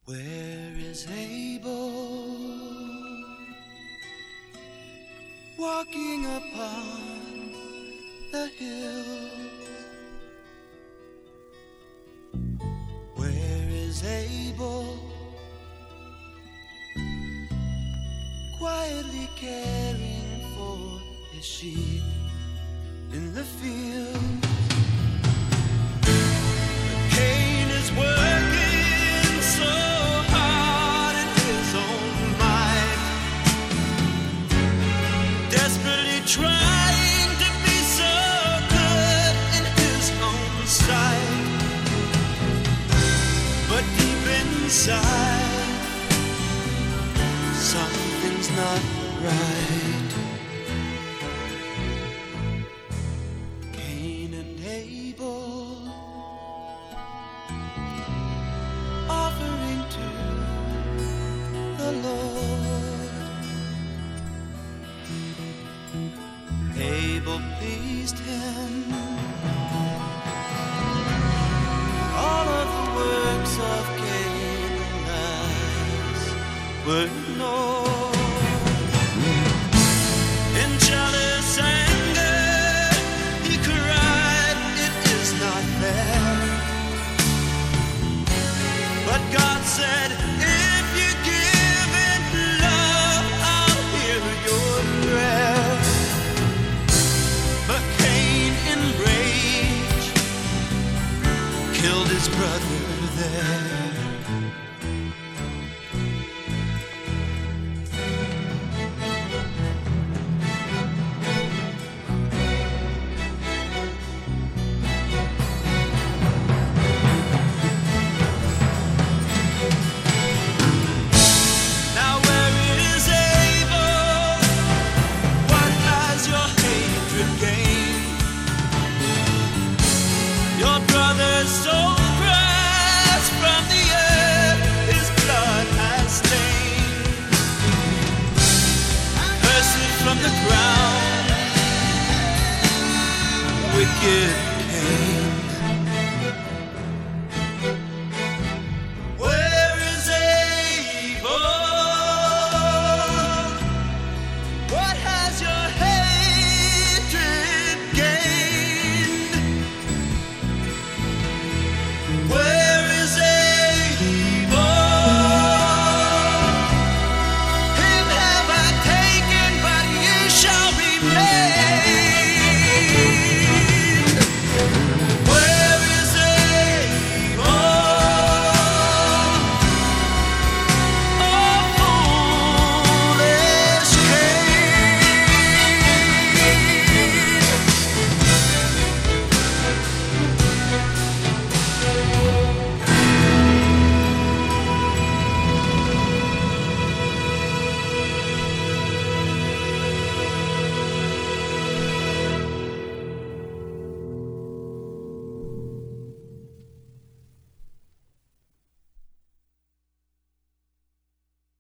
Where is Abel walking upon the hill? Where is Abel quietly caring for his sheep in the field? Cain is working so hard in his own mind, desperately trying to be so good in his own sight. But deep inside, something's not right. Cain and Abel offering to the Lord. Abel pleased him. All of the works of Cain, alas, were ignored. In jealous anger, he cried, "It is not fair." But God said, "If you give it love, I'll hear your prayer." But Cain, in rage, killed his brother there. Now where is Abel? What has your hatred gained? Your brother's soul pressed from the earth, his blood has stained. Cursed from the ground, wicked Cain. Where is Abel? What has your hatred gained? Where is Abel? Him have I taken, but you shall remain.